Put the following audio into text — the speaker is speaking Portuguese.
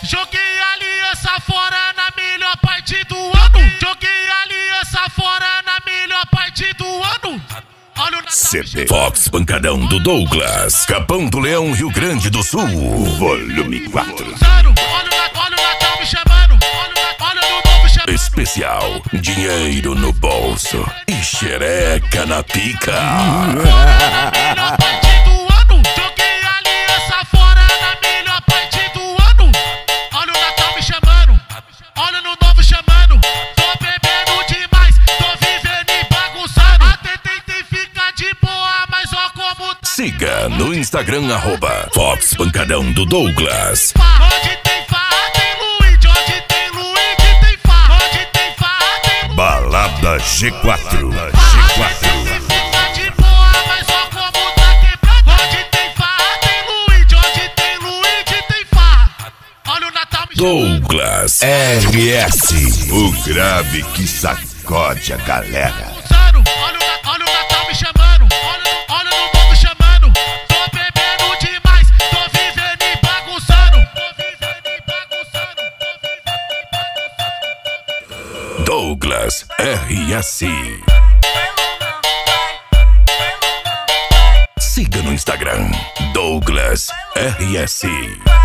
Joguei aliança fora na melhor parte do ano. Joguei aliança fora na melhor parte do ano. Olha o Natal CP Fox Pancadão do Douglas, Capão do Leão, Rio Grande do Sul, volume 4. Olha o Natal me chamando. Olha o novo chamando. Especial, dinheiro no bolso e xereca na pica. Fora na melhor parte do ano. Joguei aliança fora na melhor parte do ano. Olha o Natal me chamando. Olha no novo chamando. Tô bebendo demais, tô vivendo e bagunçando. Até tentei ficar de boa, mas ó como tá. Siga no Instagram, @Fox Pancadão do Douglas. Onde tem farra tem Luigi, onde tem Luigi tem farra. Onde tem farra tem Luigi. Balada G4. Fica de boa, mas ó como tá quebrado. Onde tem farra tem Luigi, onde tem Luigi tem farra. Olha o Natal me chamando. Douglas RS, o grave que sacode a galera. Olha o Natal me chamando. Olha no novo chamando. Tô bebendo demais, tô vivendo e bagunçando. Douglas RS. Siga no Instagram, Douglas RS.